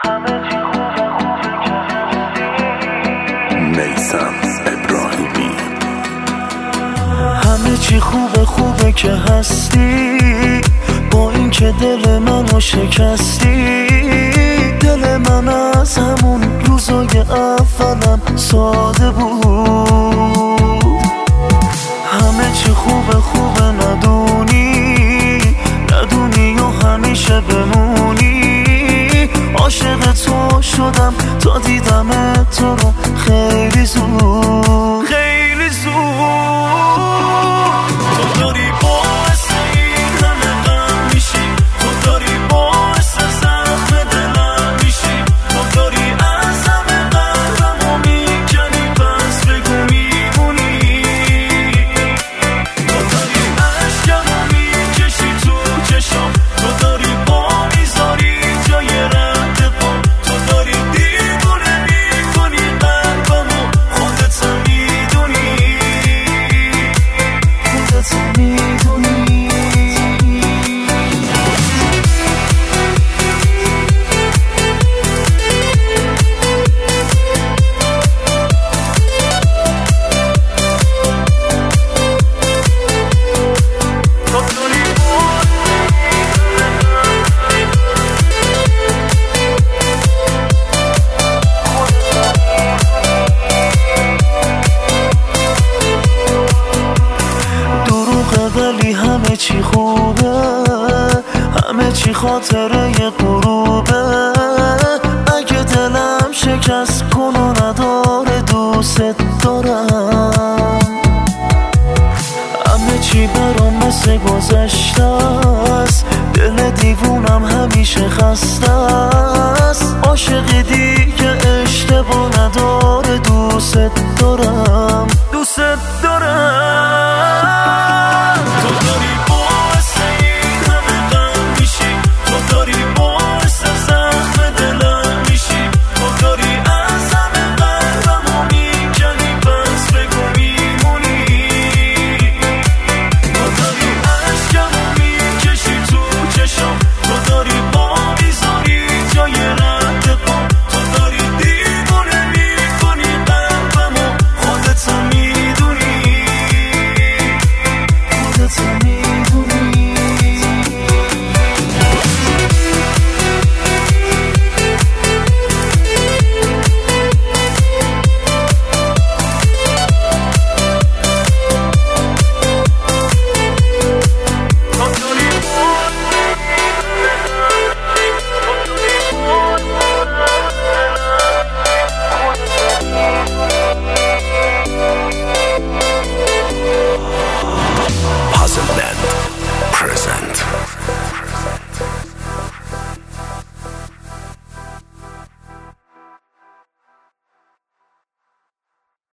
میثم ابراهیمی. همه چی خوبه خوبه که هستی، با این که دل منو شکستی. دل من از همون روزای اولم ساده بود. همه چی خوبه خوبه ندونی و همیشه بمونی. عاشق تو شدم تا دیدم تو رو خیلی زود، خیلی زود. تو داری باعث این همه غم میشی، تو داری باعث زخم دلم میشی، تو داری از همه قلبمو میکنی، پس بگو میمونی. تو داری عشقمو میکشی تو چشام، تو داری با میذاری جای رد پا، تو داری دیوونه میکنی قلبمو، خودت میدونی، خودت میدونی. ولی همه چی خوبه، همه چی خاطره غروبه. اگه دلم شکست کن و نداره دوست دارم. همه چی برام مثل گذشته است، دل دیوونم همیشه خسته.